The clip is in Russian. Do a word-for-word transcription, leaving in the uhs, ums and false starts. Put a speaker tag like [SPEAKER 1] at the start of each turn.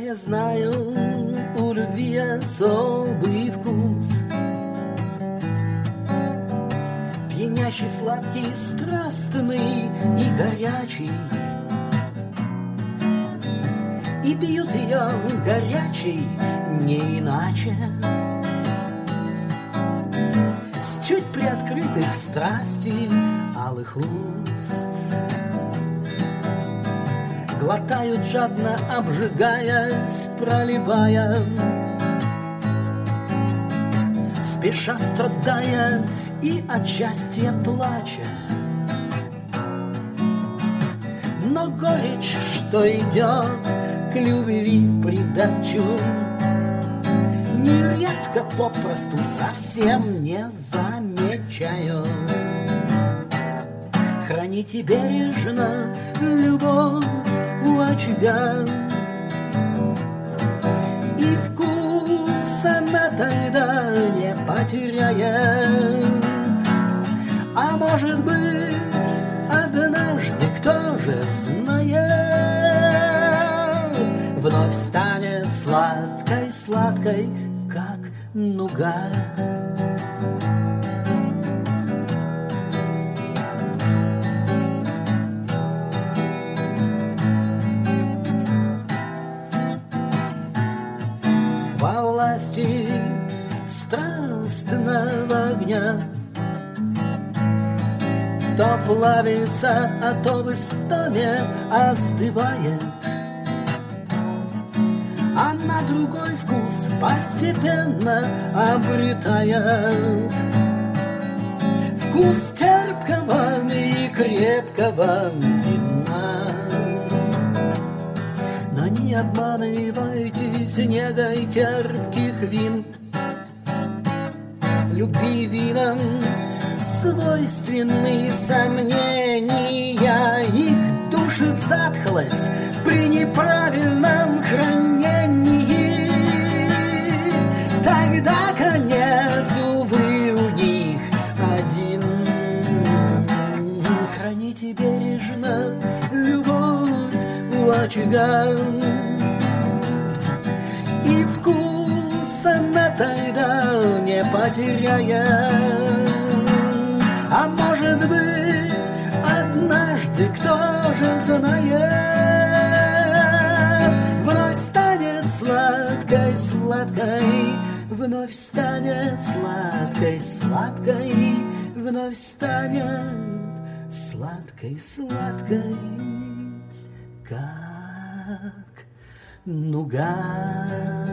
[SPEAKER 1] я знаю, у любви особый вкус. Пьянящий, сладкий, страстный и горячий. И бьют ее горячей не иначе. С чуть приоткрытых в страсти алых уст глотают жадно, обжигаясь, проливая, спеша страдая и от счастья плача. Но горечь, что идет к любви в придачу, нередко попросту совсем не замечают. Храните бережно любовь у очага, и вкус она тогда не потеряет. А может быть, однажды, кто же знает, вновь станет сладкой-сладкой, как нуга. Во власти страстного огня то плавится, а то в истоме остывает. А на другой вкус постепенно обретает. Вкус терпкого и крепкого вина. Но не обманывайтесь негой терпких вин. Любви винам свойственны сомнения, их душит затхлость при неправильном хранении. Тогда конец, увы, у них один. Храните бережно любовь у очага, и вкус она тогда не потеряет. А может быть, однажды, кто же знает, вновь станет сладкой-сладкой, вновь станет сладкой-сладкой, вновь станет сладкой-сладкой, как нуга.